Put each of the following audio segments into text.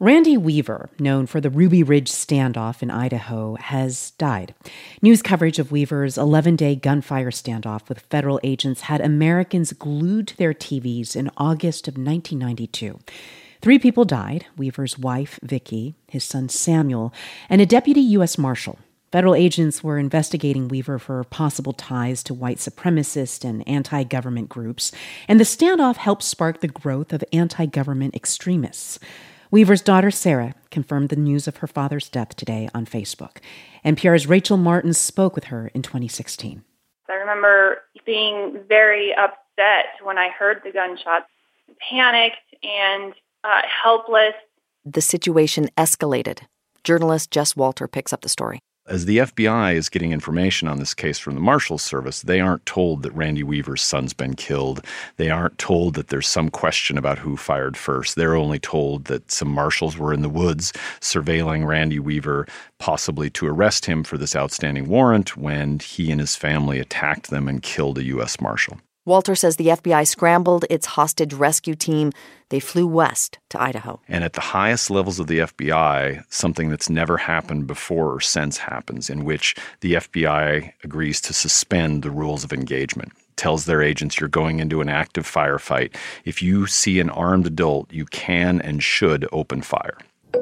Randy Weaver, known for the Ruby Ridge standoff in Idaho, has died. News coverage of Weaver's 11-day gunfire standoff with federal agents had Americans glued to their TVs in August of 1992. 3 people died: Weaver's wife, Vicki, his son Samuel, and a deputy U.S. Marshal. Federal agents were investigating Weaver for possible ties to white supremacist and anti-government groups, and the standoff helped spark the growth of anti-government extremists. Weaver's daughter, Sarah, confirmed the news of her father's death today on Facebook. NPR's Rachel Martin spoke with her in 2016. I remember being very upset when I heard the gunshots, panicked and helpless. The situation escalated. Journalist Jess Walter picks up the story. As the FBI is getting information on this case from the Marshals Service, they aren't told that Randy Weaver's son's been killed. They aren't told that there's some question about who fired first. They're only told that some marshals were in the woods surveilling Randy Weaver, possibly to arrest him for this outstanding warrant, when he and his family attacked them and killed a U.S. Marshal. Walter says the FBI scrambled its hostage rescue team. They flew west to Idaho. And at the highest levels of the FBI, something that's never happened before or since happens, in which the FBI agrees to suspend the rules of engagement. Tells their agents, you're going into an active firefight. If you see an armed adult, you can and should open fire.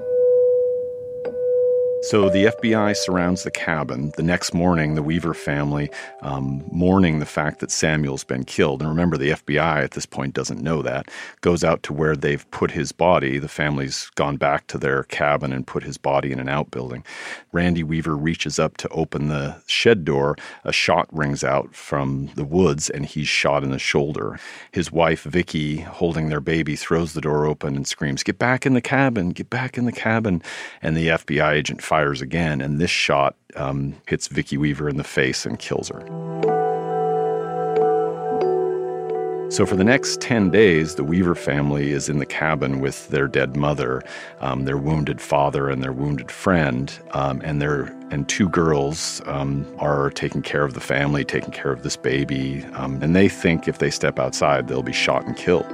So the FBI surrounds the cabin. The next morning, the Weaver family, mourning the fact that Samuel's been killed. And remember, the FBI at this point doesn't know that. Goes out to where they've put his body. The family's gone back to their cabin and put his body in an outbuilding. Randy Weaver reaches up to open the shed door. A shot rings out from the woods, and he's shot in the shoulder. His wife, Vicki, holding their baby, throws the door open and screams, "Get back in the cabin! Get back in the cabin!" And the FBI agent fires again, and this shot hits Vicki Weaver in the face and kills her. So for the next 10 days, the Weaver family is in the cabin with their dead mother, their wounded father, and their wounded friend, and 2 girls are taking care of the family, taking care of this baby, and they think if they step outside, they'll be shot and killed.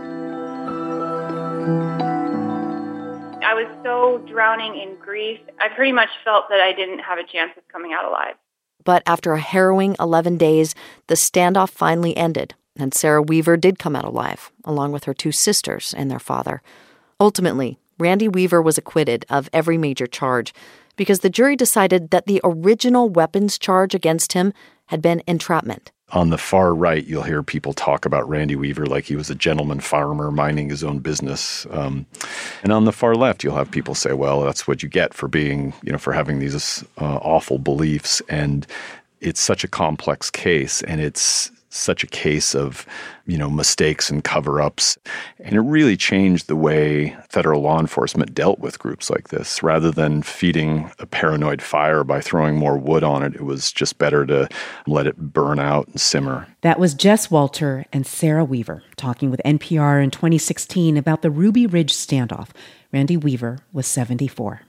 I was so drowning in grief, I pretty much felt that I didn't have a chance of coming out alive. But after a harrowing 11 days, the standoff finally ended, and Sarah Weaver did come out alive, along with her 2 sisters and their father. Ultimately, Randy Weaver was acquitted of every major charge because the jury decided that the original weapons charge against him had been entrapment. On the far right, you'll hear people talk about Randy Weaver like he was a gentleman farmer minding his own business. And on the far left, you'll have people say, well, that's what you get for being, for having these awful beliefs. And it's such a complex case, and it's such a case of, mistakes and cover-ups. And it really changed the way federal law enforcement dealt with groups like this. Rather than feeding a paranoid fire by throwing more wood on it, it was just better to let it burn out and simmer. That was Jess Walter and Sarah Weaver talking with NPR in 2016 about the Ruby Ridge standoff. Randy Weaver was 74.